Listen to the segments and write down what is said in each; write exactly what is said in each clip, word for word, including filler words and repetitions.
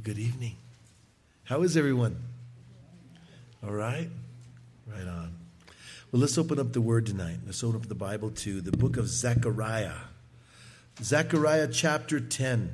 Good evening. How is everyone? All right? Right on. Well, let's open up the Word tonight. Let's open up the Bible to the book of Zechariah. Zechariah chapter ten.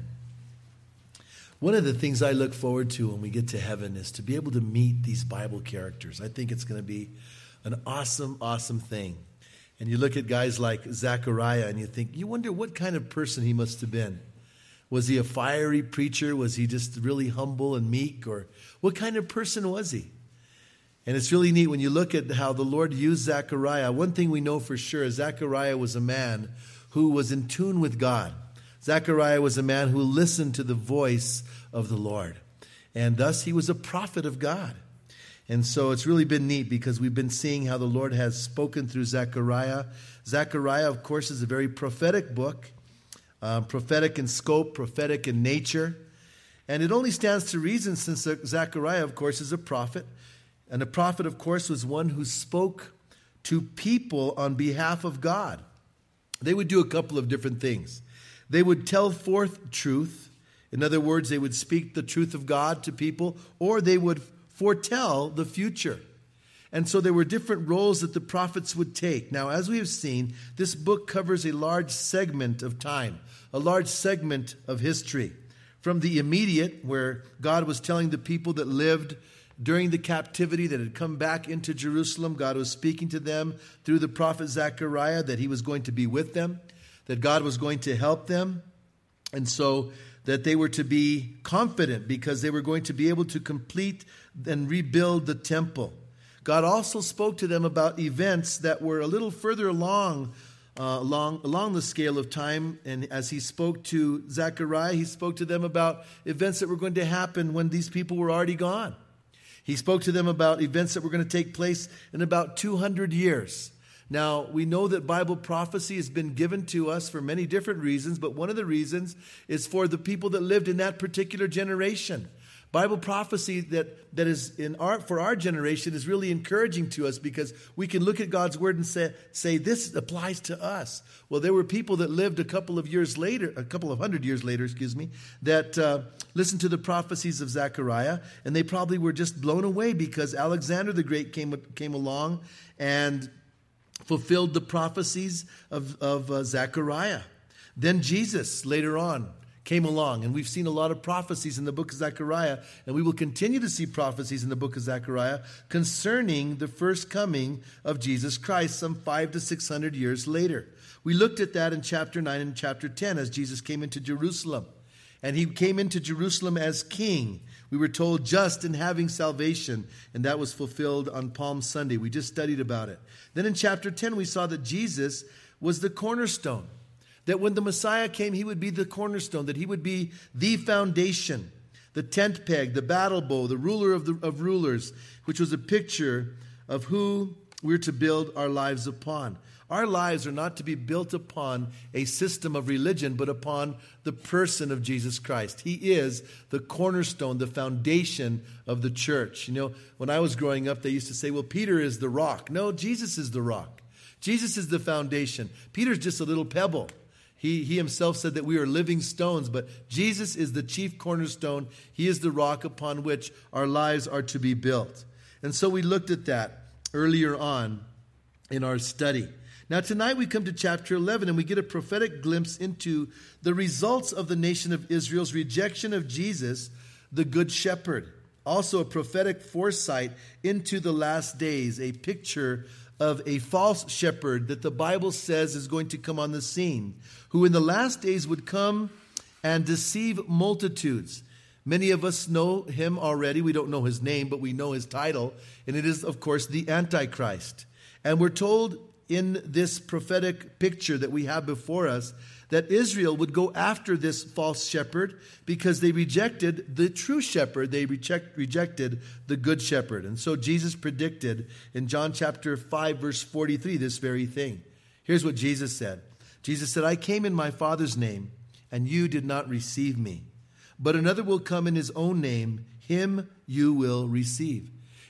One of the things I look forward to when we get to heaven is to be able to meet these Bible characters. I think it's going to be an awesome, awesome thing. And you look at guys like Zechariah and you think, you wonder what kind of person he must have been. Was he a fiery preacher? Was he just really humble and meek? Or what kind of person was he? And it's really neat when you look at how the Lord used Zechariah. One thing we know for sure is Zechariah was a man who was in tune with God. Zechariah was a man who listened to the voice of the Lord. And thus he was a prophet of God. And so it's really been neat because we've been seeing how the Lord has spoken through Zechariah. Zechariah, of course, is a very prophetic book. Um, prophetic in scope, prophetic in nature. And it only stands to reason since Zechariah, of course, is a prophet. And a prophet, of course, was one who spoke to people on behalf of God. They would do a couple of different things. They would tell forth truth. In other words, they would speak the truth of God to people, or they would foretell the future. And so there were different roles that the prophets would take. Now, as we have seen, this book covers a large segment of time, a large segment of history. From the immediate, where God was telling the people that lived during the captivity that had come back into Jerusalem, God was speaking to them through the prophet Zechariah that he was going to be with them, that God was going to help them, and so that they were to be confident because they were going to be able to complete and rebuild the temple. God also spoke to them about events that were a little further along, uh, along, along the scale of time. And as he spoke to Zechariah, he spoke to them about events that were going to happen when these people were already gone. He spoke to them about events that were going to take place in about two hundred years. Now, we know that Bible prophecy has been given to us for many different reasons, but one of the reasons is for the people that lived in that particular generation. Bible prophecy that, that is in our, for our generation is really encouraging to us because we can look at God's word and say, say, this applies to us. Well, there were people that lived a couple of years later, a couple of hundred years later, excuse me, that uh, listened to the prophecies of Zechariah, and they probably were just blown away because Alexander the Great came, came along and fulfilled the prophecies of, of uh, Zechariah. Then Jesus, later on, came along, and we've seen a lot of prophecies in the book of Zechariah, and we will continue to see prophecies in the book of Zechariah concerning the first coming of Jesus Christ some five to six hundred years later. We looked at that in chapter nine and chapter ten as Jesus came into Jerusalem, and he came into Jerusalem as king. We were told just in having salvation, and that was fulfilled on Palm Sunday. We just studied about it. Then in chapter ten, we saw that Jesus was the cornerstone. That when the Messiah came, he would be the cornerstone, that he would be the foundation, the tent peg, the battle bow, the ruler of, the, of rulers, which was a picture of who we're to build our lives upon. Our lives are not to be built upon a system of religion, but upon the person of Jesus Christ. He is the cornerstone, the foundation of the church. You know, when I was growing up, they used to say, well, Peter is the rock. No, Jesus is the rock. Jesus is the foundation. Peter's just a little pebble. He, he himself said that we are living stones, but Jesus is the chief cornerstone. He is the rock upon which our lives are to be built. And so we looked at that earlier on in our study. Now tonight we come to chapter eleven and we get a prophetic glimpse into the results of the nation of Israel's rejection of Jesus, the Good Shepherd. Also a prophetic foresight into the last days, a picture of a false shepherd that the Bible says is going to come on the scene, who in the last days would come and deceive multitudes. Many of us know him already. We don't know his name, but we know his title. And it is, of course, the Antichrist. And we're told in this prophetic picture that we have before us that Israel would go after this false shepherd because they rejected the true shepherd. They reject, rejected the good shepherd. And so Jesus predicted in John chapter five, verse forty-three, this very thing. Here's what Jesus said. Jesus said, I came in my Father's name, and you did not receive me. But another will come in his own name, him you will receive.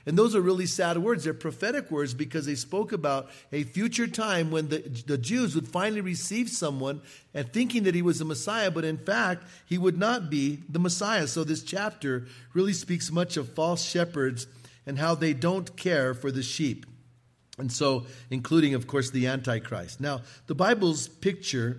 And those are really sad words. They're prophetic words because they spoke about a future time when the, the Jews would finally receive someone and thinking that he was the Messiah, but in fact, he would not be the Messiah. So this chapter really speaks much of false shepherds and how they don't care for the sheep. And so, including, of course, the Antichrist. Now, the Bible's picture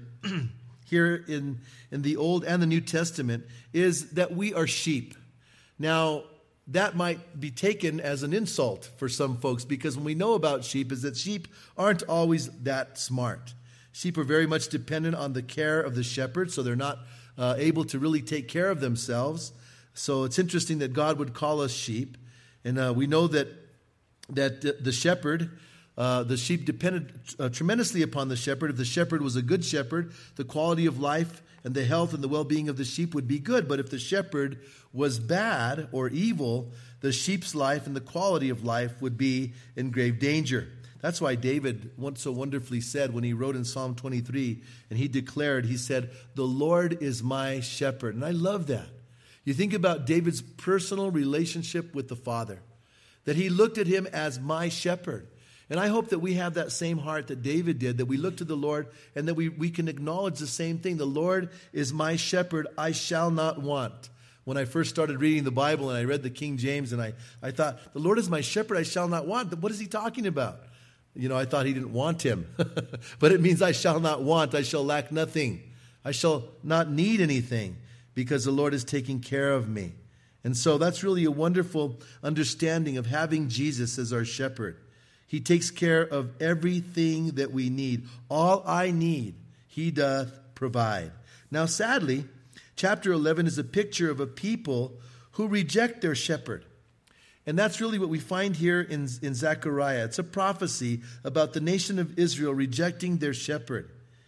here in, in the Old and the New Testament is that we are sheep. Now, that might be taken as an insult for some folks, because when we know about sheep is that sheep aren't always that smart. Sheep are very much dependent on the care of the shepherd, so they're not uh, able to really take care of themselves. So it's interesting that God would call us sheep. And uh, we know that that the, the shepherd, uh, the sheep depended uh, tremendously upon the shepherd. If the shepherd was a good shepherd, the quality of life and the health and the well-being of the sheep would be good. But if the shepherd was bad or evil, the sheep's life and the quality of life would be in grave danger. That's why David once so wonderfully said when he wrote in Psalm twenty-three, and he declared, he said, "The Lord is my shepherd." And I love that. You think about David's personal relationship with the Father, that he looked at him as my shepherd. And I hope that we have that same heart that David did, that we look to the Lord and that we, we can acknowledge the same thing. The Lord is my shepherd, I shall not want. When I first started reading the Bible and I read the King James and I, I thought, the Lord is my shepherd, I shall not want. What is he talking about? You know, I thought he didn't want him. But it means I shall not want, I shall lack nothing. I shall not need anything because the Lord is taking care of me. And so that's really a wonderful understanding of having Jesus as our shepherd. He takes care of everything that we need. All I need, he doth provide. Now, sadly, chapter eleven is a picture of a people who reject their shepherd. And that's really what we find here in, in Zechariah. It's a prophecy about the nation of Israel rejecting their shepherd.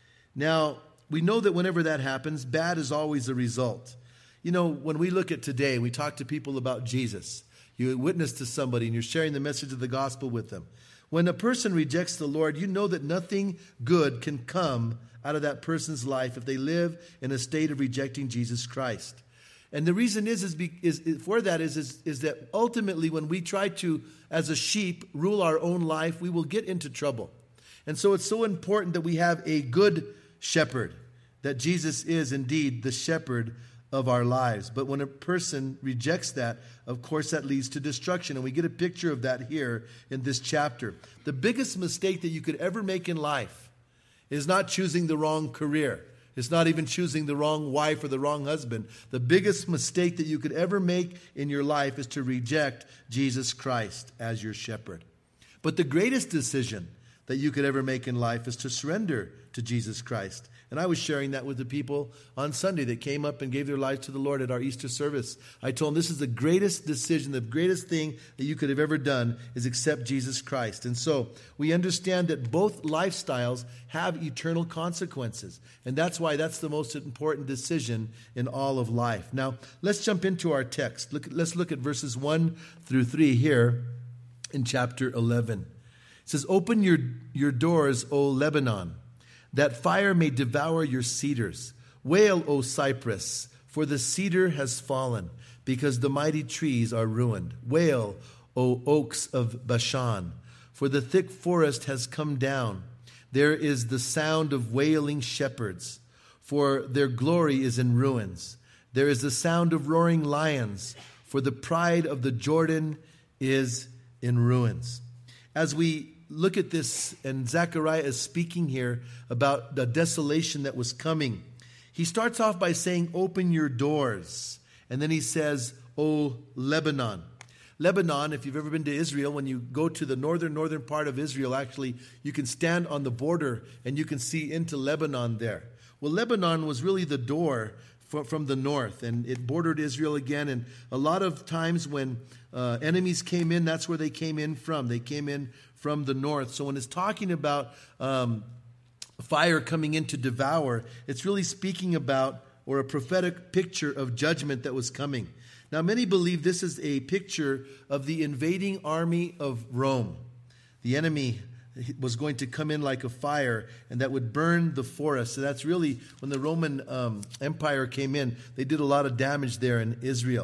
Now, we know that whenever that happens, bad is always the result. You know, when we look at today, we talk to people about Jesus. You witness to somebody and you're sharing the message of the gospel with them. When a person rejects the Lord, you know that nothing good can come out of that person's life if they live in a state of rejecting Jesus Christ. And the reason is, is, is, is for that is, is, is that ultimately when we try to, as a sheep, rule our own life, we will get into trouble. And so it's so important that we have a good shepherd, that Jesus is indeed the shepherd of our lives. But when a person rejects that, of course, that leads to destruction. And we get a picture of that here in this chapter. The biggest mistake that you could ever make in life is not choosing the wrong career. It's not even choosing the wrong wife or the wrong husband. The biggest mistake that you could ever make in your life is to reject Jesus Christ as your shepherd. But the greatest decision that you could ever make in life is to surrender to Jesus Christ. And I was sharing that with the people on Sunday that came up and gave their lives to the Lord at our Easter service. I told them this is the greatest decision, the greatest thing that you could have ever done is accept Jesus Christ. And so we understand that both lifestyles have eternal consequences. And that's why that's the most important decision in all of life. Now, let's jump into our text. Look, let's look at verses one through three here in chapter eleven. It says, "Open your, your doors, O Lebanon, that fire may devour your cedars. Wail, O cypress, for the cedar has fallen, because the mighty trees are ruined. Wail, O oaks of Bashan, for the thick forest has come down. There is the sound of wailing shepherds, for their glory is in ruins. There is the sound of roaring lions, for the pride of the Jordan is in ruins." As we look at this, and Zechariah is speaking here about the desolation that was coming. He starts off by saying, "Open your doors." And then he says, "O Lebanon." Lebanon, if you've ever been to Israel, when you go to the northern, northern part of Israel, actually, you can stand on the border and you can see into Lebanon there. Well, Lebanon was really the door for, from the north, and it bordered Israel again. And a lot of times when uh, enemies came in, that's where they came in from. They came in from the north. So when it's talking about um, fire coming in to devour, it's really speaking about, or a prophetic picture of judgment that was coming. Now, many believe this is a picture of the invading army of Rome. The enemy was going to come in like a fire, and that would burn the forest. So that's really when the Roman um, Empire came in, they did a lot of damage there in Israel.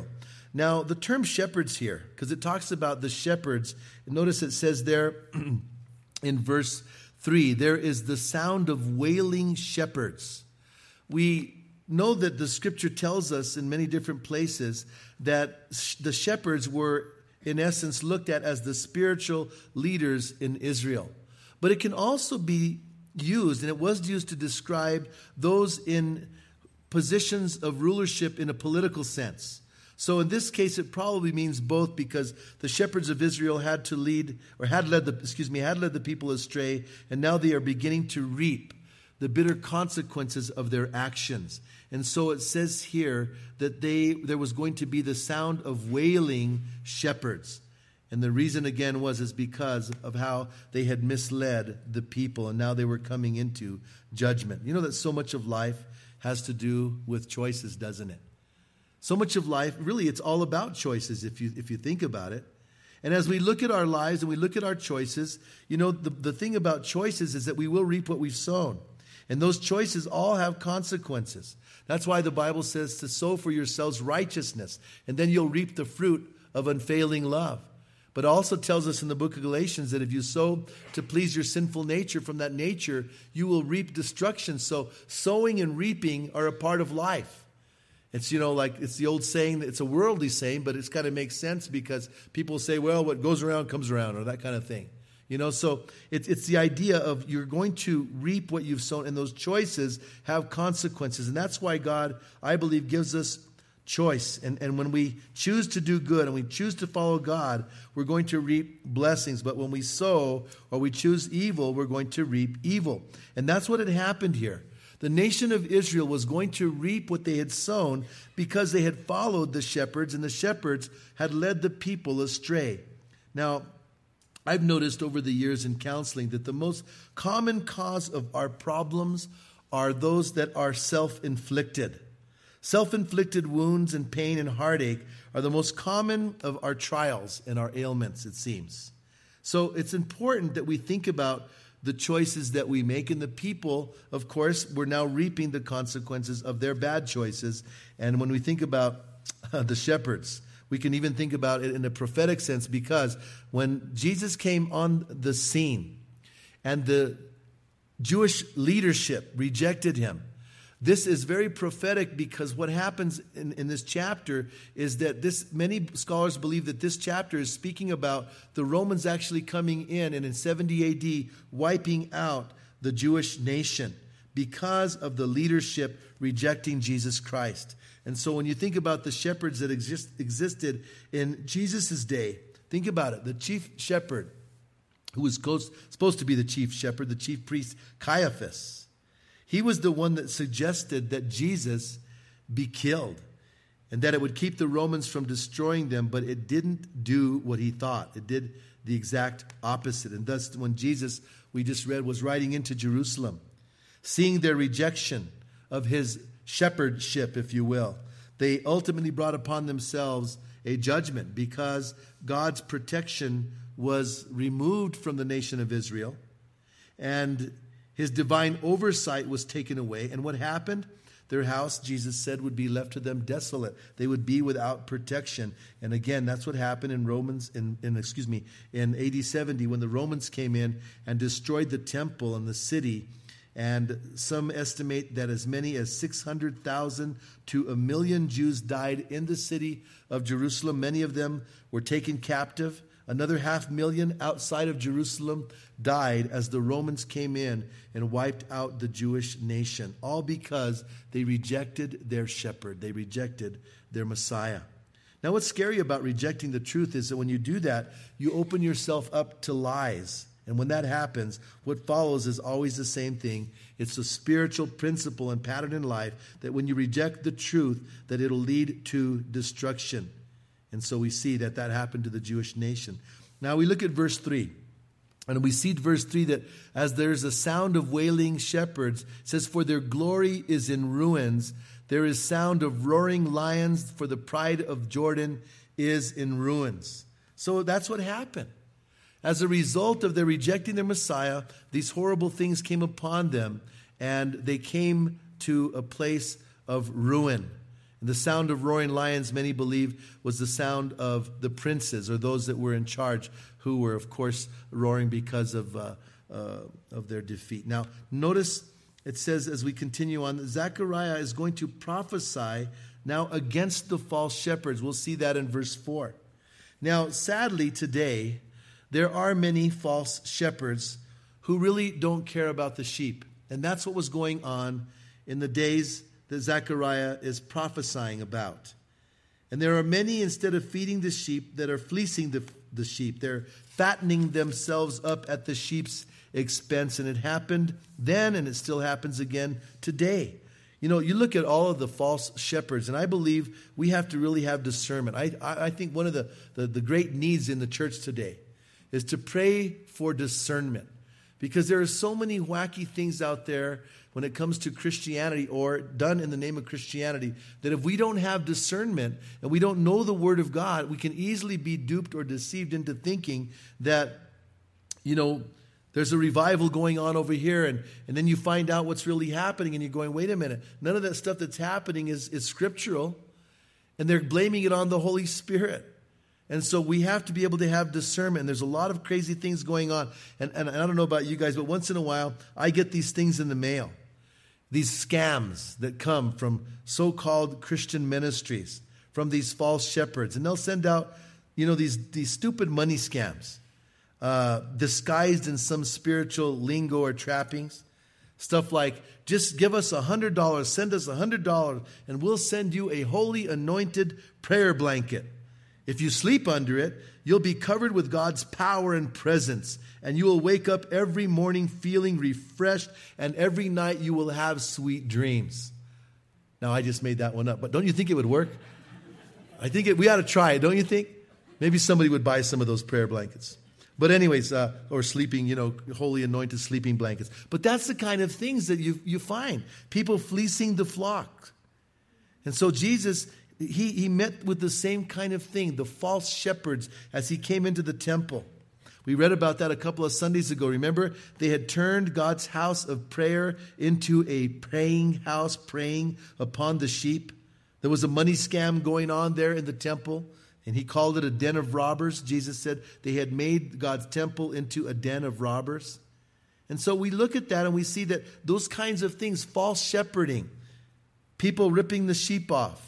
Now, the term shepherds here, because it talks about the shepherds, notice it says there in verse three, there is the sound of wailing shepherds. We know that the scripture tells us in many different places that sh- the shepherds were, in essence, looked at as the spiritual leaders in Israel. But it can also be used, and it was used to describe those in positions of rulership in a political sense. So in this case, it probably means both, because the shepherds of Israel had to lead, or had led the, excuse me, had led the people astray, and now they are beginning to reap the bitter consequences of their actions. And so it says here that they there was going to be the sound of wailing shepherds. And the reason again was is because of how they had misled the people, and now they were coming into judgment. You know that so much of life has to do with choices, doesn't it? So much of life, really, it's all about choices if you if you think about it. And as we look at our lives and we look at our choices, you know, the, the thing about choices is that we will reap what we've sown. And those choices all have consequences. That's why the Bible says to sow for yourselves righteousness, and then you'll reap the fruit of unfailing love. But it also tells us in the book of Galatians that if you sow to please your sinful nature, from that nature you will reap destruction. So sowing and reaping are a part of life. It's, you know, like it's the old saying, it's a worldly saying, but it's kind of makes sense because people say, well, what goes around comes around, or that kind of thing. You know, so it's it's the idea of you're going to reap what you've sown, and those choices have consequences. And that's why God, I believe, gives us choice. And, and when we choose to do good and we choose to follow God, we're going to reap blessings. But when we sow or we choose evil, we're going to reap evil. And that's what had happened here. The nation of Israel was going to reap what they had sown because they had followed the shepherds, and the shepherds had led the people astray. Now, I've noticed over the years in counseling that the most common cause of our problems are those that are self-inflicted. Self-inflicted wounds and pain and heartache are the most common of our trials and our ailments, it seems. So it's important that we think about the choices that we make, and the people, of course, we're now reaping the consequences of their bad choices. And when we think about uh, the shepherds, we can even think about it in a prophetic sense, because when Jesus came on the scene and the Jewish leadership rejected him, this is very prophetic, because what happens in, in this chapter is that this, many scholars believe that this chapter is speaking about the Romans actually coming in and in seventy A D wiping out the Jewish nation because of the leadership rejecting Jesus Christ. And so when you think about the shepherds that exist, existed in Jesus' day, think about it. The chief shepherd, who was supposed to be the chief shepherd, the chief priest, Caiaphas, he was the one that suggested that Jesus be killed and that it would keep the Romans from destroying them, but it didn't do what he thought. It did the exact opposite. And thus, when Jesus, we just read, was riding into Jerusalem, seeing their rejection of his shepherdship, if you will, they ultimately brought upon themselves a judgment, because God's protection was removed from the nation of Israel, and his divine oversight was taken away. And what happened? Their house, Jesus said, would be left to them desolate. They would be without protection. And again, that's what happened in Romans, in, in excuse me, in A D seventy, when the Romans came in and destroyed the temple and the city. And some estimate that as many as six hundred thousand to a million Jews died in the city of Jerusalem. Many of them were taken captive. Another half million outside of Jerusalem died as the Romans came in and wiped out the Jewish nation, all because they rejected their shepherd. They rejected their Messiah. Now, what's scary about rejecting the truth is that when you do that, you open yourself up to lies. And when that happens, what follows is always the same thing. It's a spiritual principle and pattern in life that when you reject the truth, that it'll lead to destruction. And so we see that that happened to the Jewish nation. Now we look at verse three. And we see verse three that as there's a sound of wailing shepherds, it says, for their glory is in ruins. There is sound of roaring lions, for the pride of Jordan is in ruins. So that's what happened. As a result of their rejecting their Messiah, these horrible things came upon them, and they came to a place of ruin. And the sound of roaring lions, many believe, was the sound of the princes or those that were in charge, who were, of course, roaring because of uh, uh, of their defeat. Now, notice it says as we continue on, Zechariah is going to prophesy now against the false shepherds. We'll see that in verse four. Now, sadly, today, there are many false shepherds who really don't care about the sheep. And that's what was going on in the days that Zechariah is prophesying about. And there are many, instead of feeding the sheep, that are fleecing the, the sheep. They're fattening themselves up at the sheep's expense. And it happened then, and it still happens again today. You know, you look at all of the false shepherds, and I believe we have to really have discernment. I, I, I think one of the, the, the great needs in the church today is to pray for discernment. Because there are so many wacky things out there when it comes to Christianity or done in the name of Christianity that if we don't have discernment and we don't know the Word of God, we can easily be duped or deceived into thinking that, you know, there's a revival going on over here, and, and then you find out what's really happening and you're going, wait a minute, none of that stuff that's happening is, is scriptural, and they're blaming it on the Holy Spirit. And so we have to be able to have discernment. And there's a lot of crazy things going on. And, and I don't know about you guys, but once in a while, I get these things in the mail. These scams that come from so-called Christian ministries, from these false shepherds. And they'll send out, you know, these, these stupid money scams, uh, disguised in some spiritual lingo or trappings. Stuff like, just give us one hundred dollars, send us one hundred dollars, and we'll send you a holy anointed prayer blanket. If you sleep under it, you'll be covered with God's power and presence, and you will wake up every morning feeling refreshed, and every night you will have sweet dreams. Now, I just made that one up, but don't you think it would work? I think it, we ought to try it, don't you think? Maybe somebody would buy some of those prayer blankets. But anyways, uh, or sleeping, you know, holy anointed sleeping blankets. But that's the kind of things that you, you find. People fleecing the flock. And so Jesus... He, he met with the same kind of thing, the false shepherds, as he came into the temple. We read about that a couple of Sundays ago. Remember, they had turned God's house of prayer into a praying house, preying upon the sheep. There was a money scam going on there in the temple, and he called it a den of robbers. Jesus said they had made God's temple into a den of robbers. And so we look at that and we see that those kinds of things, false shepherding, people ripping the sheep off,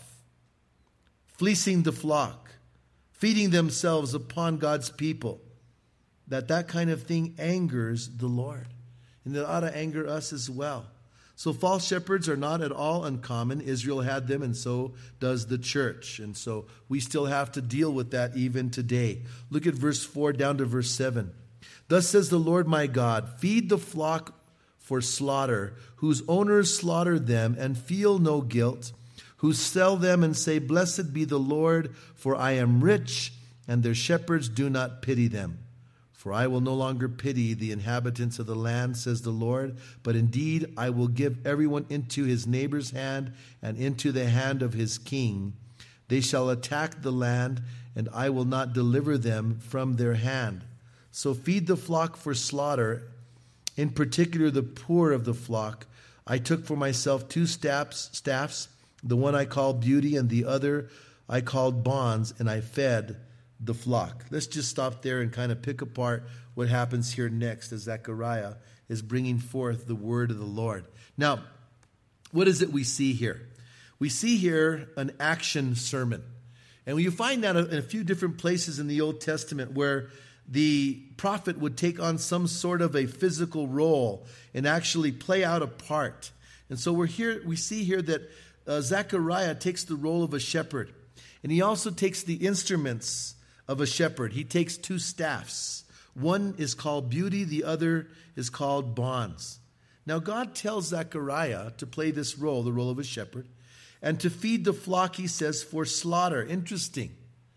fleecing the flock, feeding themselves upon God's people, that that kind of thing angers the Lord. And it ought to anger us as well. So false shepherds are not at all uncommon. Israel had them, and so does the church. And so we still have to deal with that even today. Look at verse four down to verse seven. Thus says the Lord my God, feed the flock for slaughter, whose owners slaughter them and feel no guilt, who sell them and say, blessed be the Lord, for I am rich, and their shepherds do not pity them. For I will no longer pity the inhabitants of the land, says the Lord, but indeed I will give everyone into his neighbor's hand and into the hand of his king. They shall attack the land, and I will not deliver them from their hand. So feed the flock for slaughter, in particular the poor of the flock. I took for myself two staffs, staffs, the one I called beauty and the other I called bonds, and I fed the flock. Let's just stop there and kind of pick apart what happens here next as Zechariah is bringing forth the word of the Lord. Now, what is it we see here? We see here an action sermon. And you find that in a few different places in the Old Testament where the prophet would take on some sort of a physical role and actually play out a part. And so we're here, we see here that Uh, Zechariah takes the role of a shepherd. And he also takes the instruments of a shepherd. He takes two staffs. One is called beauty, the other is called bonds. Now God tells Zechariah to play this role, the role of a shepherd, and to feed the flock, he says, for slaughter. Interesting.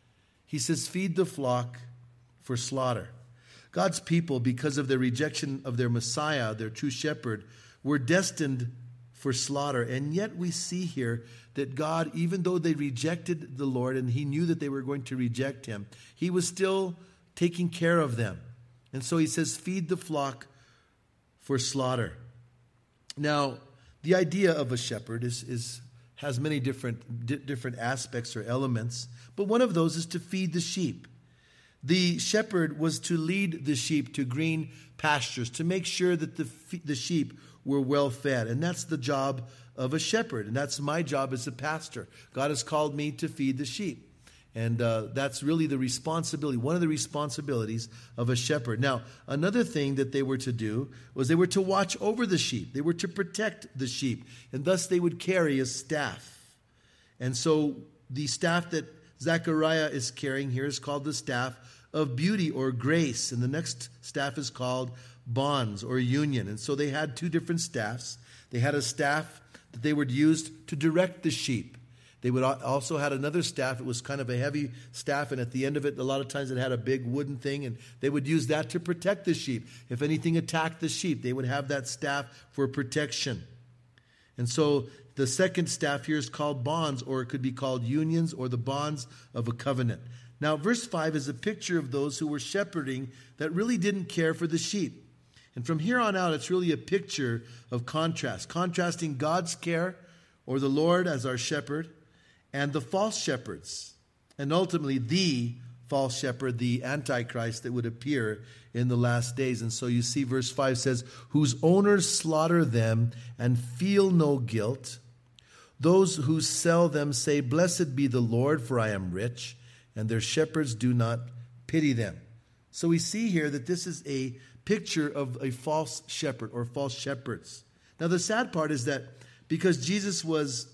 He says, feed the flock for slaughter. God's people, because of their rejection of their Messiah, their true shepherd, were destined for slaughter. And yet we see here that God, even though they rejected the Lord and he knew that they were going to reject him, he was still taking care of them. And so he says, feed the flock for slaughter. Now, the idea of a shepherd is, is has many different, di- different aspects or elements, but one of those is to feed the sheep. The shepherd was to lead the sheep to green pastures, to make sure that the, the sheep were well fed. And that's the job of a shepherd. And that's my job as a pastor. God has called me to feed the sheep. And uh, that's really the responsibility, one of the responsibilities of a shepherd. Now, another thing that they were to do was they were to watch over the sheep. They were to protect the sheep. And thus they would carry a staff. And so the staff that Zechariah is carrying here is called the staff of beauty or grace. And the next staff is called bonds or union. And so they had two different staffs. They had a staff that they would use to direct the sheep. They would also had another staff. It was kind of a heavy staff, and at the end of it, a lot of times it had a big wooden thing, and they would use that to protect the sheep. If anything attacked the sheep, they would have that staff for protection. And so the second staff here is called bonds, or it could be called unions, or the bonds of a covenant. Now, verse five is a picture of those who were shepherding that really didn't care for the sheep. And from here on out, it's really a picture of contrast, contrasting God's care, or the Lord as our shepherd, and the false shepherds, and ultimately the false shepherd, the Antichrist that would appear in the last days. And so you see verse five says, whose owners slaughter them and feel no guilt. Those who sell them say, blessed be the Lord, for I am rich, and their shepherds do not pity them. So we see here that this is a picture of a false shepherd or false shepherds. Now the sad part is that because Jesus was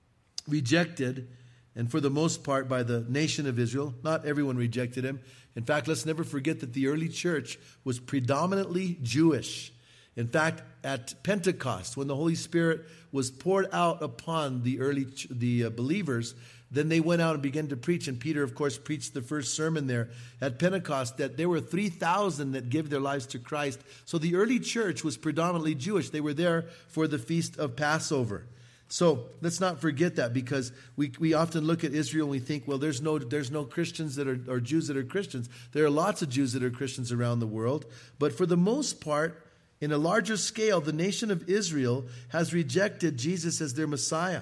rejected, and for the most part by the nation of Israel, not everyone rejected him. In fact, let's never forget that the early church was predominantly Jewish. In fact, at Pentecost, when the Holy Spirit was poured out upon the early the uh, believers, then they went out and began to preach. And Peter, of course, preached the first sermon there at Pentecost, that there were three thousand that gave their lives to Christ. So the early church was predominantly Jewish. They were there for the feast of Passover. So let's not forget that, because we, we often look at Israel and we think, well, there's no there's no Christians that are or Jews that are Christians. There are lots of Jews that are Christians around the world. But for the most part, in a larger scale, the nation of Israel has rejected Jesus as their Messiah.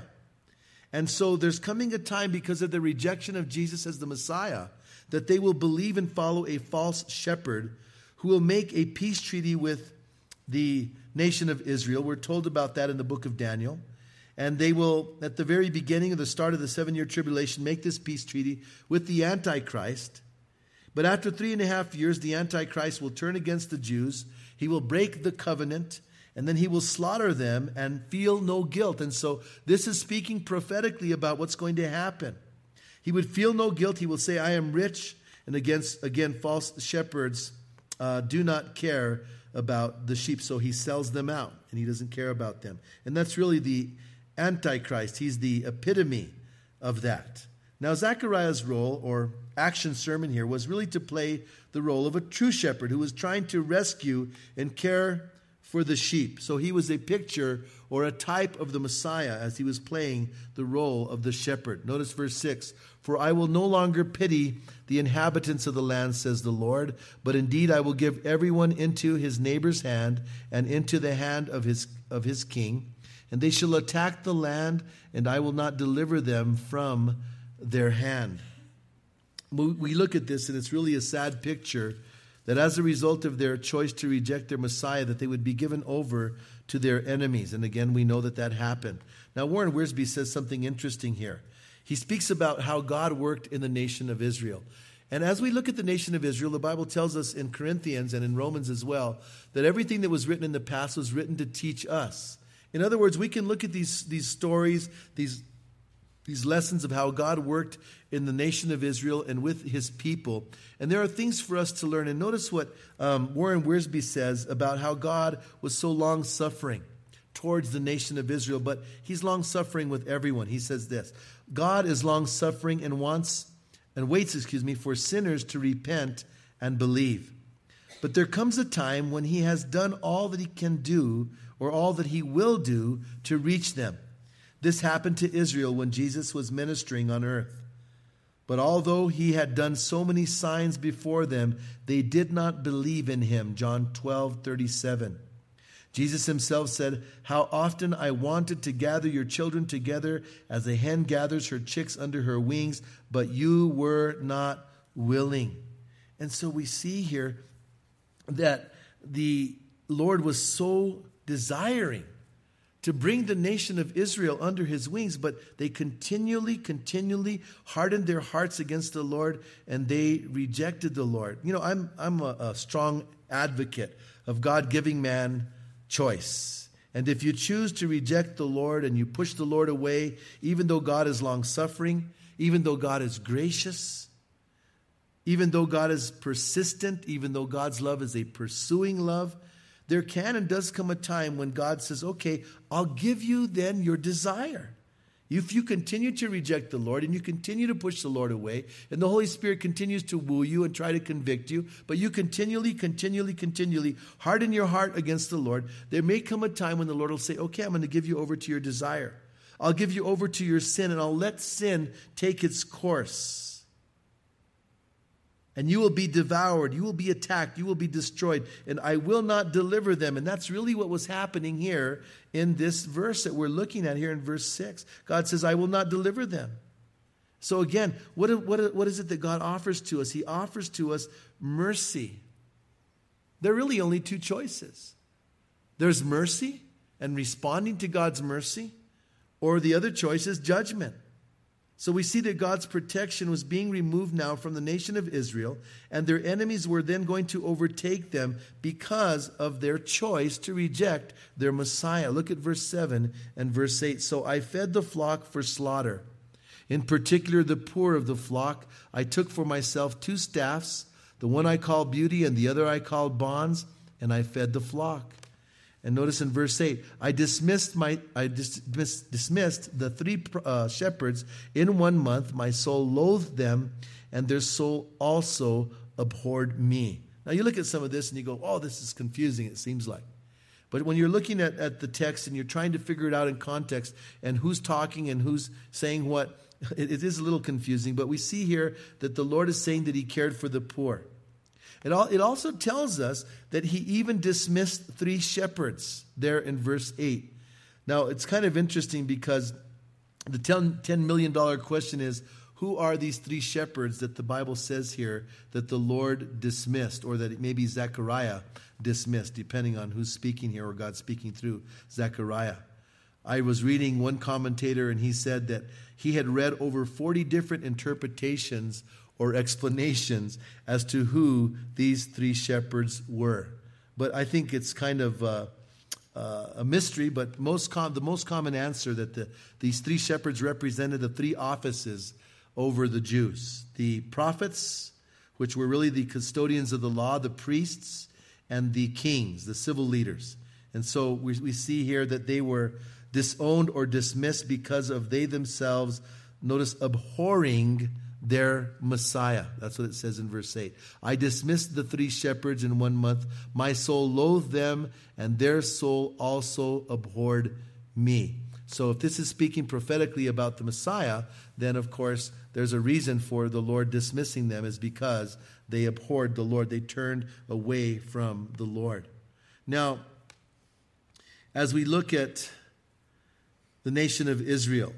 And so there's coming a time, because of the rejection of Jesus as the Messiah, that they will believe and follow a false shepherd who will make a peace treaty with the nation of Israel. We're told about that in the book of Daniel. And they will, at the very beginning of the start of the seven-year tribulation, make this peace treaty with the Antichrist. But after three and a half years, the Antichrist will turn against the Jews. He will break the covenant, and then he will slaughter them and feel no guilt. And so this is speaking prophetically about what's going to happen. He would feel no guilt. He will say, I am rich. And against, again, false shepherds uh, do not care about the sheep. So he sells them out, and he doesn't care about them. And that's really the Antichrist. He's the epitome of that. Now, Zechariah's role or action sermon here was really to play the role of a true shepherd who was trying to rescue and care for the sheep. So he was a picture or a type of the Messiah as he was playing the role of the shepherd. Notice verse six, for I will no longer pity the inhabitants of the land, says the Lord, but indeed I will give everyone into his neighbor's hand and into the hand of his of his king. And they shall attack the land, and I will not deliver them from their hand. We look at this, and it's really a sad picture that as a result of their choice to reject their Messiah, that they would be given over to their enemies. And again, we know that that happened. Now, Warren Wiersbe says something interesting here. He speaks about how God worked in the nation of Israel. And as we look at the nation of Israel, the Bible tells us in Corinthians and in Romans as well, that everything that was written in the past was written to teach us. In other words, we can look at these, these stories, these, these lessons of how God worked in the nation of Israel and with his people. And there are things for us to learn. And notice what um, Warren Wiersbe says about how God was so long-suffering towards the nation of Israel. But he's long-suffering with everyone. He says this, God is long-suffering and wants and waits, excuse me, for sinners to repent and believe. But there comes a time when he has done all that he can do or all that he will do to reach them. This happened to Israel when Jesus was ministering on earth. But although he had done so many signs before them, they did not believe in him. John twelve thirty-seven. Jesus himself said, "How often I wanted to gather your children together as a hen gathers her chicks under her wings, but you were not willing." And so we see here that the Lord was so desiring to bring the nation of Israel under his wings, but they continually, continually hardened their hearts against the Lord, and they rejected the Lord. You know, I'm, I'm a, a strong advocate of God giving man choice. And if you choose to reject the Lord and you push the Lord away, even though God is long-suffering, even though God is gracious, even though God is persistent, even though God's love is a pursuing love, there can and does come a time when God says, okay, I'll give you then your desire. If you continue to reject the Lord and you continue to push the Lord away, and the Holy Spirit continues to woo you and try to convict you, but you continually, continually, continually harden your heart against the Lord, there may come a time when the Lord will say, okay, I'm going to give you over to your desire. I'll give you over to your sin, and I'll let sin take its course. And you will be devoured, you will be attacked, you will be destroyed, and I will not deliver them. And that's really what was happening here in this verse that we're looking at here in verse six. God says, I will not deliver them. So again, what, what, what is it that God offers to us? He offers to us mercy. There are really only two choices. There's mercy and responding to God's mercy, or the other choice is judgment. So we see that God's protection was being removed now from the nation of Israel, and their enemies were then going to overtake them because of their choice to reject their Messiah. Look at verse seven and verse eight. So I fed the flock for slaughter. In particular, the poor of the flock, I took for myself two staffs, the one I called Beauty and the other I called Bonds, and I fed the flock. And notice in verse eight, I dismissed my I dismissed, dismissed the three uh, shepherds in one month. My soul loathed them, and their soul also abhorred me. Now you look at some of this and you go, oh, this is confusing, it seems like. But when you're looking at, at the text and you're trying to figure it out in context and who's talking and who's saying what, it, it is a little confusing. But we see here that the Lord is saying that he cared for the poor. It, all, it also tells us that he even dismissed three shepherds there in verse eight. Now, it's kind of interesting because the ten million dollars question is, who are these three shepherds that the Bible says here that the Lord dismissed, or that maybe Zechariah dismissed, depending on who's speaking here or God speaking through Zechariah. I was reading one commentator and he said that he had read over forty different interpretations or explanations as to who these three shepherds were. But I think it's kind of uh, uh, a mystery, but most com- the most common answer that the, these three shepherds represented the three offices over the Jews. The prophets, which were really the custodians of the law, the priests, and the kings, the civil leaders. And so we, we see here that they were disowned or dismissed because of they themselves, notice, abhorring their Messiah. That's what it says in verse eight. I dismissed the three shepherds in one month. My soul loathed them, and their soul also abhorred me. So if this is speaking prophetically about the Messiah, then of course there's a reason for the Lord dismissing them, is because they abhorred the Lord. They turned away from the Lord. Now, as we look at the nation of Israel,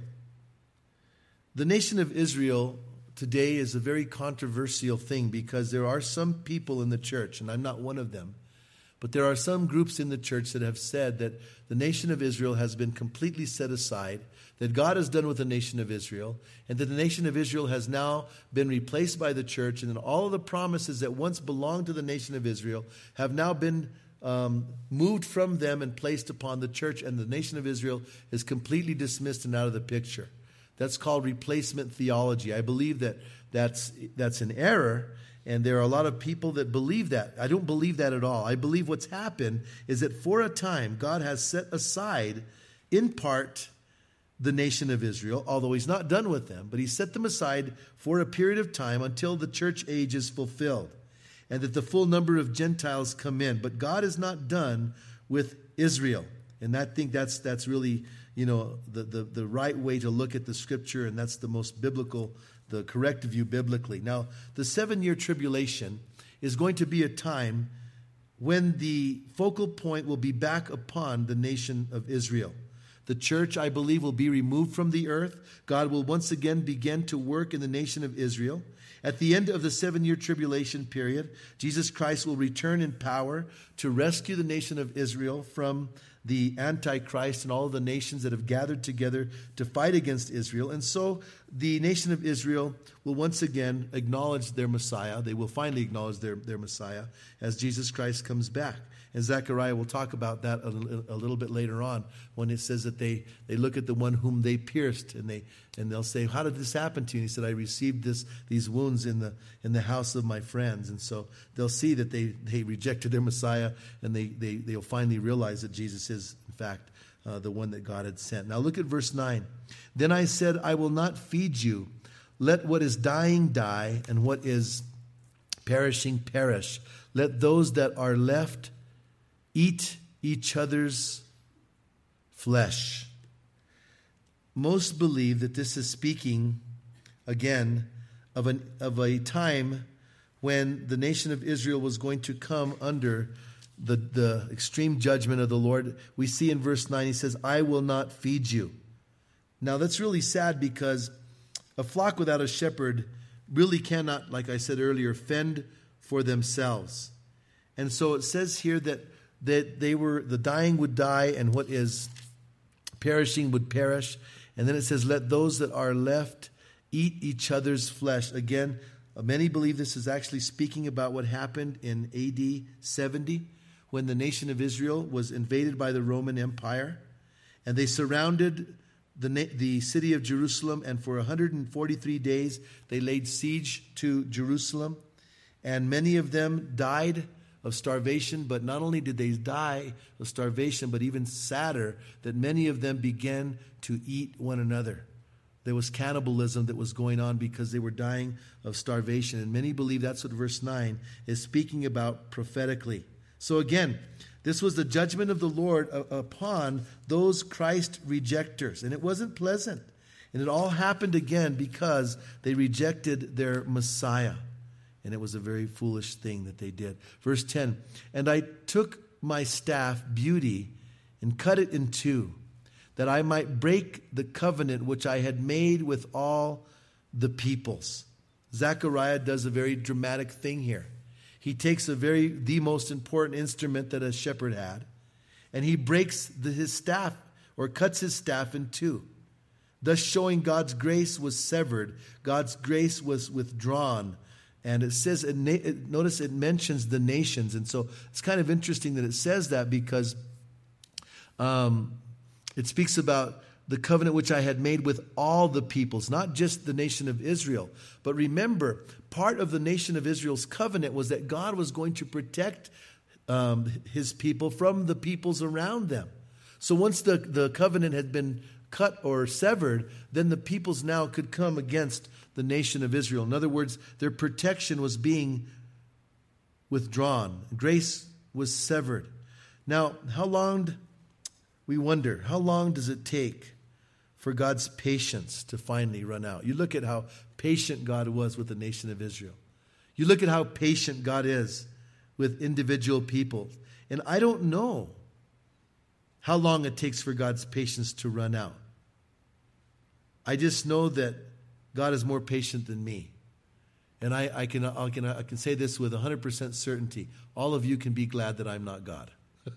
the nation of Israel today is a very controversial thing, because there are some people in the church, and I'm not one of them, but there are some groups in the church that have said that the nation of Israel has been completely set aside, that God has done with the nation of Israel, and that the nation of Israel has now been replaced by the church, and that all of the promises that once belonged to the nation of Israel have now been um, moved from them and placed upon the church, and the nation of Israel is completely dismissed and out of the picture. That's called replacement theology. I believe that that's, that's an error, and there are a lot of people that believe that. I don't believe that at all. I believe what's happened is that for a time, God has set aside, in part, the nation of Israel, although he's not done with them, but he set them aside for a period of time until the church age is fulfilled, and that the full number of Gentiles come in. But God is not done with Israel. And I think that's that's really, you know, the, the, the right way to look at the scripture, and that's the most biblical, the correct view biblically. Now, the seven-year tribulation is going to be a time when the focal point will be back upon the nation of Israel. The church, I believe, will be removed from the earth. God will once again begin to work in the nation of Israel. At the end of the seven-year tribulation period, Jesus Christ will return in power to rescue the nation of Israel from the Antichrist and all of the nations that have gathered together to fight against Israel. And so the nation of Israel will once again acknowledge their Messiah. They will finally acknowledge their, their Messiah as Jesus Christ comes back. And Zechariah will talk about that a, a little bit later on when it says that they, they look at the one whom they pierced, and they and they'll say, "How did this happen to you?" And he said, "I received this these wounds in the in the house of my friends." And so they'll see that they, they rejected their Messiah, and they, they, they'll finally realize that Jesus is, in fact, uh, the one that God had sent. Now look at verse nine. "Then I said, I will not feed you. Let what is dying die, and what is perishing perish. Let those that are left eat each other's flesh." Most believe that this is speaking, again, of, an, of a time when the nation of Israel was going to come under the, the extreme judgment of the Lord. We see in verse nine, he says, "I will not feed you." Now that's really sad, because a flock without a shepherd really cannot, like I said earlier, fend for themselves. And so it says here that that they were, the dying would die, and what is perishing would perish. And then it says, "Let those that are left eat each other's flesh." Again, many believe this is actually speaking about what happened in A D seventy, when the nation of Israel was invaded by the Roman Empire, and they surrounded the, the city of Jerusalem, and for one hundred forty-three days they laid siege to Jerusalem, and many of them died of starvation. But not only did they die of starvation, but even sadder, that many of them began to eat one another. There was cannibalism that was going on because they were dying of starvation. And many believe that's what verse nine is speaking about prophetically. So again, this was the judgment of the Lord upon those Christ rejectors. And it wasn't pleasant. And it all happened again because they rejected their Messiah. And it was a very foolish thing that they did. Verse ten, "And I took my staff, beauty, and cut it in two, that I might break the covenant which I had made with all the peoples." Zechariah does a very dramatic thing here. He takes a very, the most important instrument that a shepherd had, and he breaks the, his staff, or cuts his staff in two, thus showing God's grace was severed, God's grace was withdrawn. And it says, it, notice it mentions the nations. And so it's kind of interesting that it says that, because um, it speaks about the covenant which I had made with all the peoples, not just the nation of Israel. But remember, part of the nation of Israel's covenant was that God was going to protect um, his people from the peoples around them. So once the, the covenant had been cut or severed, then the peoples now could come against the nation of Israel. In other words, their protection was being withdrawn. Grace was severed. Now, how long, we wonder, how long does it take for God's patience to finally run out? You look at how patient God was with the nation of Israel. You look at how patient God is with individual people. And I don't know how long it takes for God's patience to run out. I just know that God is more patient than me. And I, I, can, I, can, I can say this with one hundred percent certainty. All of you can be glad that I'm not God.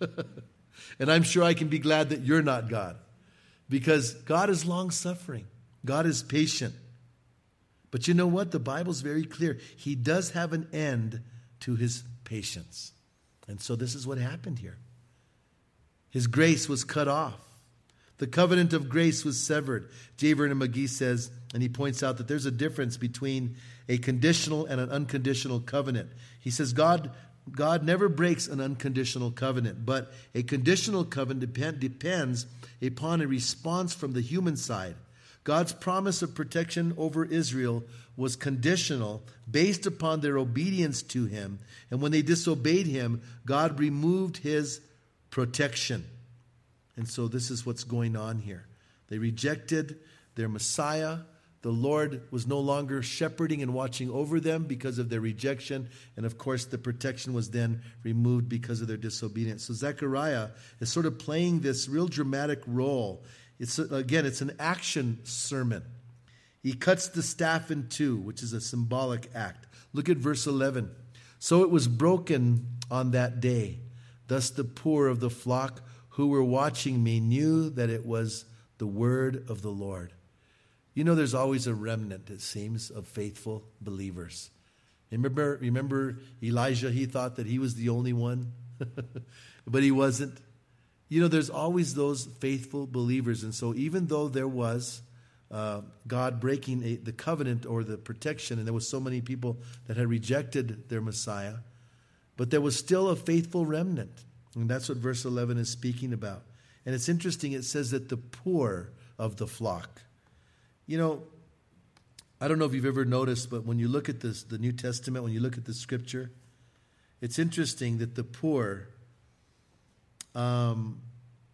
And I'm sure I can be glad that you're not God. Because God is long-suffering. God is patient. But you know what? The Bible's very clear. He does have an end to his patience. And so this is what happened here. His grace was cut off. The covenant of grace was severed. J. Vernon McGee says, and he points out that there's a difference between a conditional and an unconditional covenant. He says God, God never breaks an unconditional covenant, but a conditional covenant depend, depends upon a response from the human side. God's promise of protection over Israel was conditional based upon their obedience to him. And when they disobeyed him, God removed his protection. And so this is what's going on here. They rejected their Messiah. The the Lord was no longer shepherding and watching over them because of their rejection. And of course, the protection was then removed because of their disobedience. So Zechariah is sort of playing this real dramatic role. It's again, it's an action sermon. He cuts the staff in two, which is a symbolic act. Look at verse eleven. So it was broken on that day. Thus the poor of the flock who were watching me knew that it was the word of the Lord. You know, there's always a remnant, it seems, of faithful believers. Remember, remember Elijah, he thought that he was the only one, but he wasn't. You know, there's always those faithful believers. And so even though there was uh, God breaking a, the covenant or the protection, and there was so many people that had rejected their Messiah, but there was still a faithful remnant. And that's what verse eleven is speaking about. And it's interesting, it says that the poor of the flock. You know, I don't know if you've ever noticed, but when you look at this, the New Testament, when you look at the scripture, it's interesting that the poor um,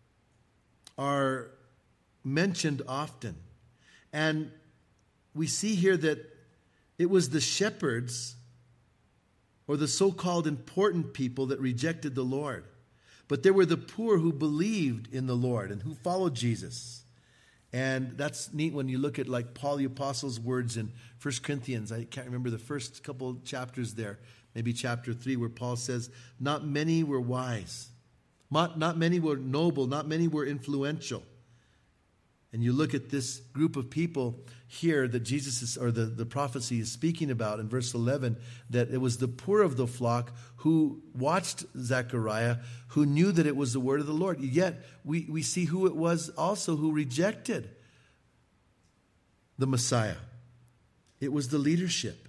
are mentioned often. And we see here that it was the shepherds or the so-called important people that rejected the Lord. But there were the poor who believed in the Lord and who followed Jesus. And that's neat when you look at like Paul the Apostle's words in First Corinthians. I can't remember the first couple chapters there, maybe chapter three, where Paul says, not many were wise. Not, not many were noble. Not many were influential. And you look at this group of people here that Jesus is, or the, the prophecy is speaking about in verse eleven, that it was the poor of the flock who watched Zechariah, who knew that it was the word of the Lord. Yet we, we see who it was also who rejected the Messiah. It was the leadership,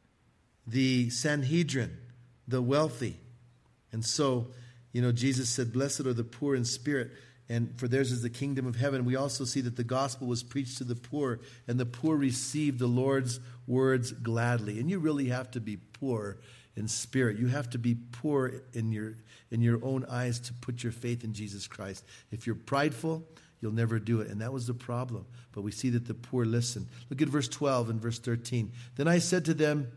the Sanhedrin, the wealthy. And so, you know, Jesus said, blessed are the poor in spirit, and for theirs is the kingdom of heaven. We also see that the gospel was preached to the poor, and the poor received the Lord's words gladly. And you really have to be poor in spirit. You have to be poor in your in your own eyes to put your faith in Jesus Christ. If you're prideful, you'll never do it. And that was the problem. But we see that the poor listened. Look at verse twelve and verse thirteen. Then I said to them,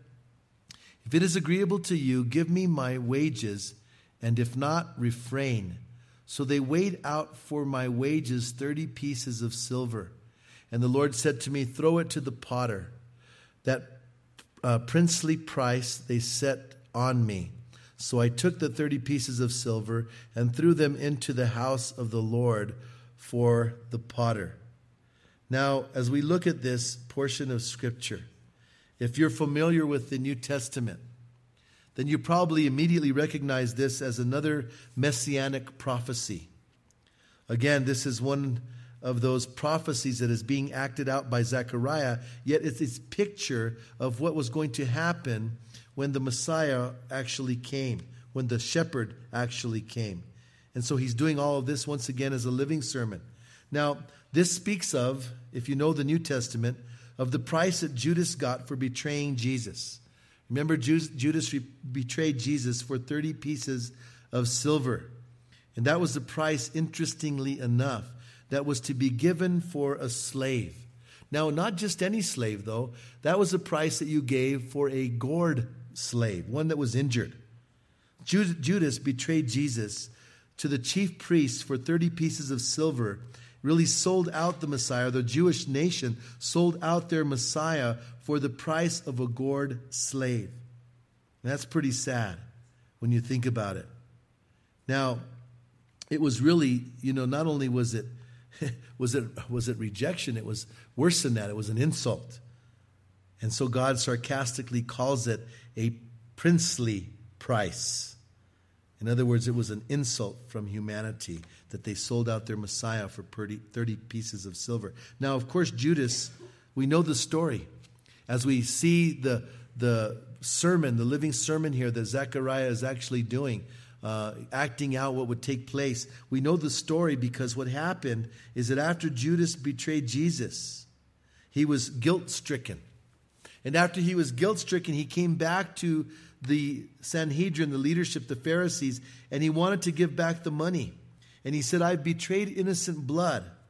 if it is agreeable to you, give me my wages, and if not, refrain. So they weighed out for my wages thirty pieces of silver. And the Lord said to me, throw it to the potter. That uh, princely price they set on me. So I took the thirty pieces of silver and threw them into the house of the Lord for the potter. Now, as we look at this portion of Scripture, if you're familiar with the New Testament, then you probably immediately recognize this as another messianic prophecy. Again, this is one of those prophecies that is being acted out by Zechariah, yet it's a picture of what was going to happen when the Messiah actually came, when the shepherd actually came. And so he's doing all of this once again as a living sermon. Now, this speaks of, if you know the New Testament, of the price that Judas got for betraying Jesus. Remember, Judas betrayed Jesus for thirty pieces of silver. And that was the price, interestingly enough, that was to be given for a slave. Now, not just any slave, though. That was the price that you gave for a gored slave, one that was injured. Judas betrayed Jesus to the chief priests for thirty pieces of silver, really sold out the Messiah. The Jewish nation sold out their Messiah for the price of a gored slave. And that's pretty sad when you think about it. Now, it was really, you know, not only was it was it was it rejection, it was worse than that. It was an insult. And so God sarcastically calls it a princely price. In other words, it was an insult from humanity that they sold out their Messiah for thirty pieces of silver. Now, of course, Judas, we know the story. As we see the, the sermon, the living sermon here that Zechariah is actually doing, uh, acting out what would take place, we know the story because what happened is that after Judas betrayed Jesus, he was guilt-stricken. And after he was guilt-stricken, he came back to the Sanhedrin, the leadership, the Pharisees, and he wanted to give back the money. And he said, I've betrayed innocent blood.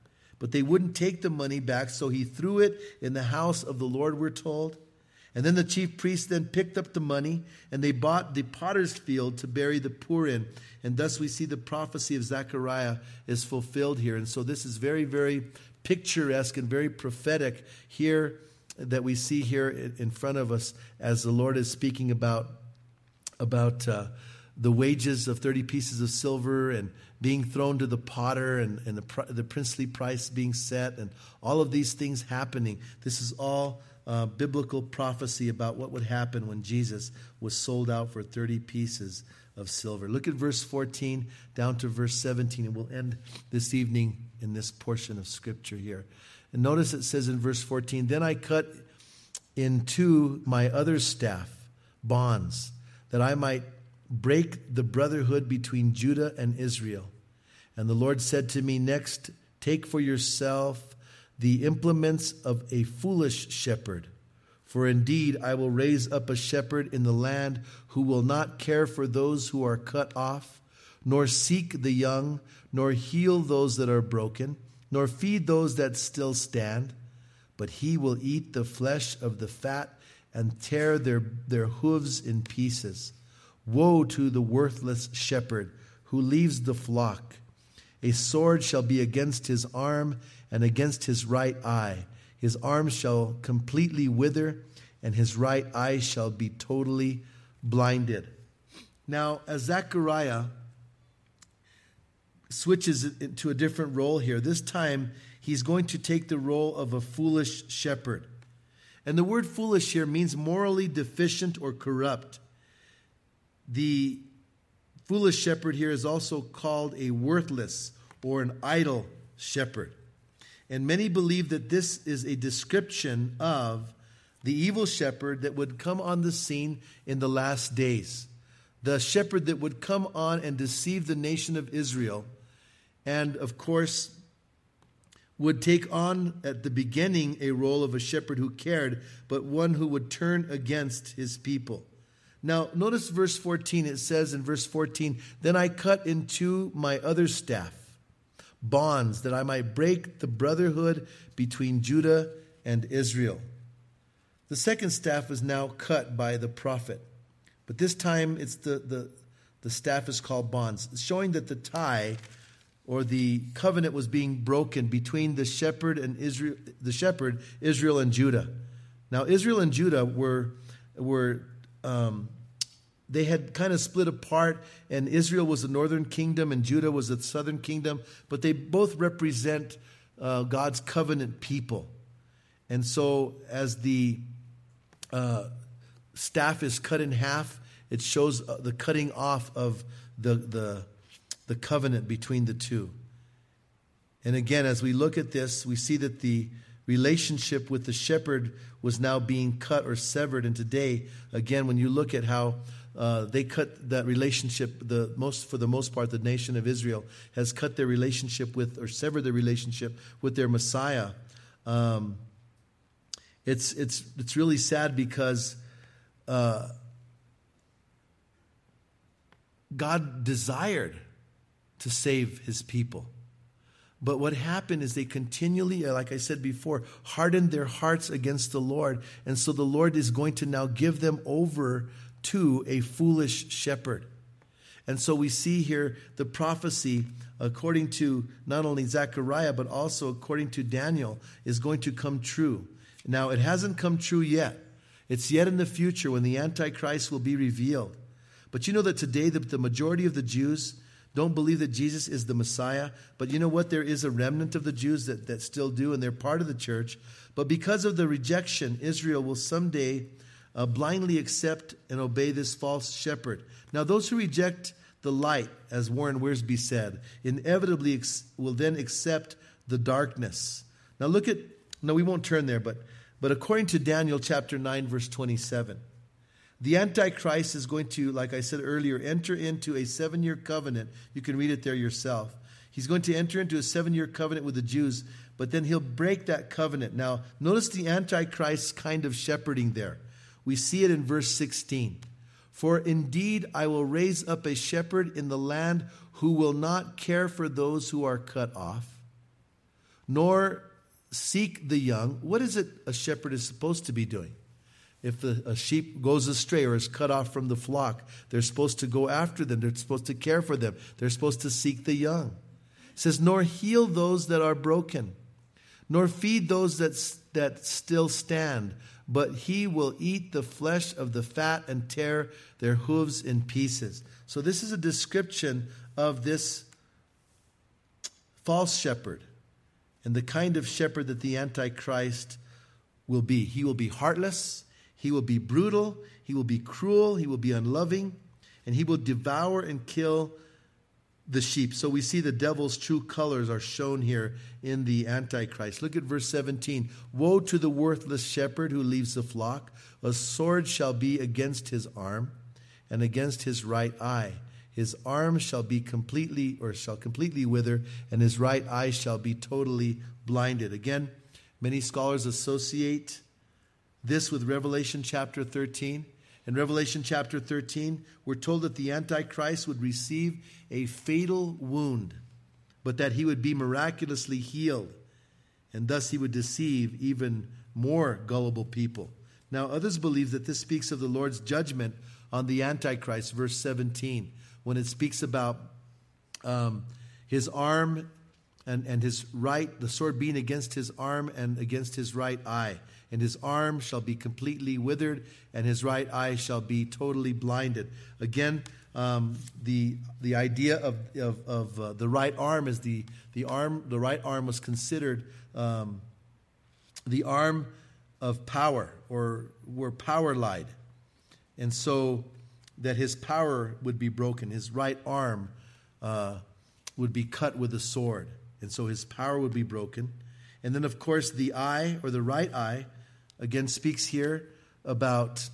But they wouldn't take the money back, so he threw it in the house of the Lord, we're told. And then the chief priests then picked up the money, and they bought the potter's field to bury the poor in. And thus we see the prophecy of Zechariah is fulfilled here. And so this is very, very picturesque and very prophetic here that we see here in front of us as the Lord is speaking about, about uh, the wages of thirty pieces of silver and being thrown to the potter and, and the, the princely price being set and all of these things happening. This is all uh, biblical prophecy about what would happen when Jesus was sold out for thirty pieces of silver. Look at verse fourteen down to verse seventeen, and we'll end this evening in this portion of Scripture here. And notice it says in verse fourteen, "Then I cut in two my other staff, bonds, that I might break the brotherhood between Judah and Israel. And the Lord said to me, next, take for yourself the implements of a foolish shepherd. For indeed I will raise up a shepherd in the land who will not care for those who are cut off, nor seek the young, nor heal those that are broken, nor feed those that still stand. But he will eat the flesh of the fat and tear their, their hooves in pieces. Woe to the worthless shepherd who leaves the flock. A sword shall be against his arm and against his right eye. His arm shall completely wither, and his right eye shall be totally blinded." Now, as Zechariah switches into a different role here, this time he's going to take the role of a foolish shepherd. And the word foolish here means morally deficient or corrupt. The foolish shepherd here is also called a worthless or an idle shepherd. And many believe that this is a description of the evil shepherd that would come on the scene in the last days. The shepherd that would come on and deceive the nation of Israel. And of course, would take on at the beginning a role of a shepherd who cared, but one who would turn against his people. Now, notice verse fourteen. It says in verse fourteen, "Then I cut in two my other staff, bonds, that I might break the brotherhood between Judah and Israel." The second staff is now cut by the prophet. But this time it's the, the, the staff is called bonds, showing that the tie or the covenant was being broken between the shepherd and Israel, the shepherd, Israel and Judah. Now, Israel and Judah were were Um, they had kind of split apart, and Israel was the northern kingdom and Judah was the southern kingdom, but they both represent uh, God's covenant people. And so as the uh, staff is cut in half, it shows uh, the cutting off of the, the, the covenant between the two. And again, as we look at this, we see that the relationship with the shepherd was now being cut or severed. And today, again, when you look at how uh, they cut that relationship, the most for the most part, the nation of Israel has cut their relationship with, or severed their relationship with their Messiah. Um, it's it's it's really sad because uh, God desired to save his people. But what happened is they continually, like I said before, hardened their hearts against the Lord. And so the Lord is going to now give them over to a foolish shepherd. And so we see here the prophecy, according to not only Zechariah, but also according to Daniel, is going to come true. Now, it hasn't come true yet. It's yet in the future when the Antichrist will be revealed. But you know that today the, the majority of the Jews don't believe that Jesus is the Messiah. But you know what? There is a remnant of the Jews that, that still do, and they're part of the church. But because of the rejection, Israel will someday uh, blindly accept and obey this false shepherd. Now, those who reject the light, as Warren Wiersbe said, inevitably ex- will then accept the darkness. Now look at, no, we won't turn there, but, but according to Daniel chapter nine, verse twenty-seven, the Antichrist is going to, like I said earlier, enter into a seven-year covenant. You can read it there yourself. He's going to enter into a seven-year covenant with the Jews, but then he'll break that covenant. Now, notice the Antichrist's kind of shepherding there. We see it in verse sixteen. "For indeed I will raise up a shepherd in the land who will not care for those who are cut off, nor seek the young. What is it a shepherd is supposed to be doing? If the, a sheep goes astray or is cut off from the flock, they're supposed to go after them. They're supposed to care for them. They're supposed to seek the young. It says, nor heal those that are broken, nor feed those that, that still stand, but he will eat the flesh of the fat and tear their hooves in pieces. So this is a description of this false shepherd and the kind of shepherd that the Antichrist will be. He will be heartless. He will be brutal, he will be cruel, he will be unloving, and he will devour and kill the sheep. So we see the devil's true colors are shown here in the Antichrist. Look at verse seventeen. Woe to the worthless shepherd who leaves the flock. A sword shall be against his arm and against his right eye. His arm shall be completely, or shall completely wither, and his right eye shall be totally blinded. Again, many scholars associate this with Revelation chapter thirteen. In Revelation chapter thirteen, we're told that the Antichrist would receive a fatal wound, but that he would be miraculously healed, and thus he would deceive even more gullible people. Now, others believe that this speaks of the Lord's judgment on the Antichrist, verse seventeen, when it speaks about um, his arm and, and his right, the sword being against his arm and against his right eye. And his arm shall be completely withered, and his right eye shall be totally blinded. Again, um, the the idea of of, of uh, the right arm is the the arm. The right arm was considered um, the arm of power, or where power lied, and so that his power would be broken. His right arm uh, would be cut with a sword, and so his power would be broken. And then, of course, the eye, or the right eye, again speaks here about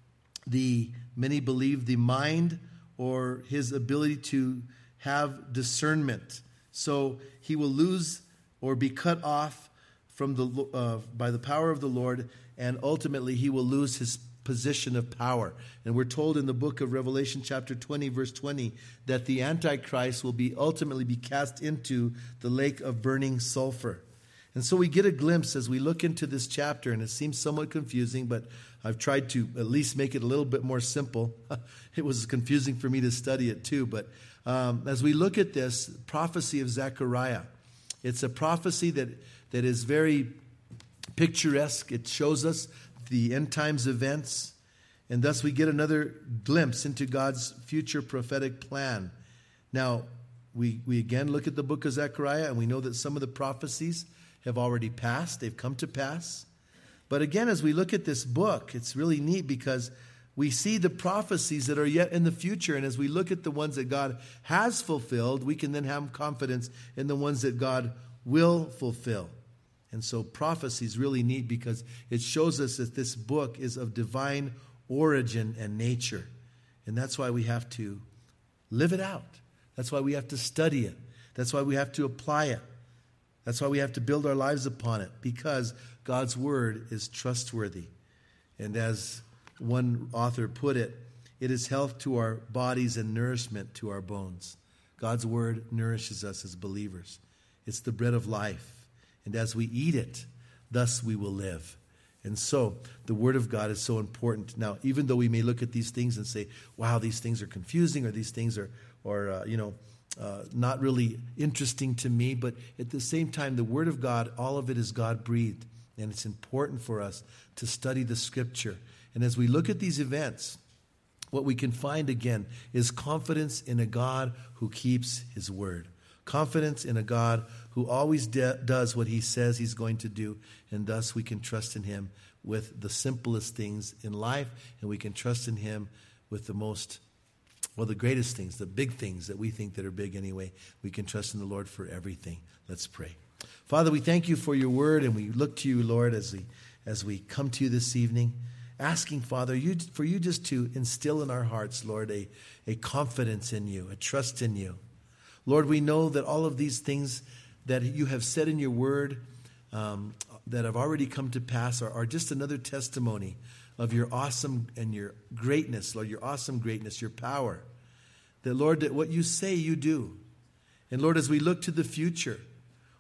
the, many believe, the mind, or his ability to have discernment. So he will lose or be cut off from the uh, by the power of the Lord, and ultimately he will lose his position of power. And we're told in the book of Revelation chapter twenty, verse twenty, that the Antichrist will be ultimately be cast into the lake of burning sulfur. And so we get a glimpse as we look into this chapter, and it seems somewhat confusing, but I've tried to at least make it a little bit more simple. It was confusing for me to study it too, but um, as we look at this prophecy of Zechariah, it's a prophecy that, that is very picturesque. It shows us the end times events, and thus we get another glimpse into God's future prophetic plan. Now, we, we again look at the book of Zechariah, and we know that some of the prophecies have already passed. They've come to pass. But again, as we look at this book, it's really neat because we see the prophecies that are yet in the future. And as we look at the ones that God has fulfilled, we can then have confidence in the ones that God will fulfill. And so prophecy is really neat because it shows us that this book is of divine origin and nature. And that's why we have to live it out. That's why we have to study it. That's why we have to apply it. That's why we have to build our lives upon it, because God's word is trustworthy. And as one author put it, it is health to our bodies and nourishment to our bones. God's word nourishes us as believers. It's the bread of life. And as we eat it, thus we will live. And so the word of God is so important. Now, even though we may look at these things and say, wow, these things are confusing, or these things are, or uh, you know, Uh, not really interesting to me, but at the same time, the Word of God, all of it is God-breathed, and it's important for us to study the Scripture. And as we look at these events, what we can find again is confidence in a God who keeps His Word. Confidence in a God who always de- does what He says He's going to do, and thus we can trust in Him with the simplest things in life, and we can trust in Him with the most Well, the greatest things, the big things that we think that are big anyway. We can trust in the Lord for everything. Let's pray. Father, we thank you for your word, and we look to you, Lord, as we as we come to you this evening, asking, Father, you for you just to instill in our hearts, Lord, a, a confidence in you, a trust in you. Lord, we know that all of these things that you have said in your word um, that have already come to pass are, are just another testimony of your awesome and your greatness, Lord, your awesome greatness, your power. That, Lord, that what you say, you do. And, Lord, as we look to the future,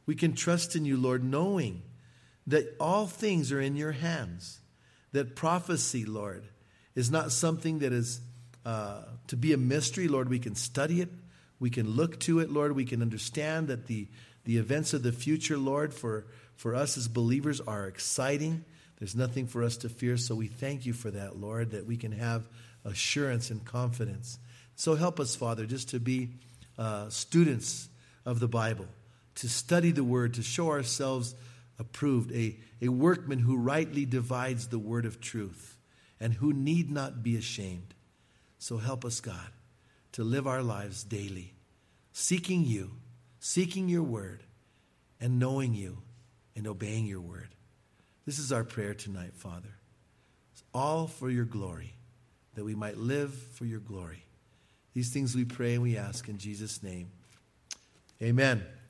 We can trust in you, Lord, knowing that all things are in your hands. That prophecy, Lord, is not something that is uh, to be a mystery. Lord, we can study it. We can look to it, Lord. We can understand that the, the events of the future, Lord, for, for us as believers are exciting. There's nothing for us to fear. So we thank you for that, Lord, that we can have assurance and confidence. So help us, Father, just to be uh, students of the Bible, to study the Word, to show ourselves approved, a, a workman who rightly divides the word of truth and who need not be ashamed. So help us, God, to live our lives daily, seeking you, seeking your word, and knowing you and obeying your word. This is our prayer tonight, Father. It's all for your glory, that we might live for your glory. These things we pray and we ask in Jesus' name. Amen.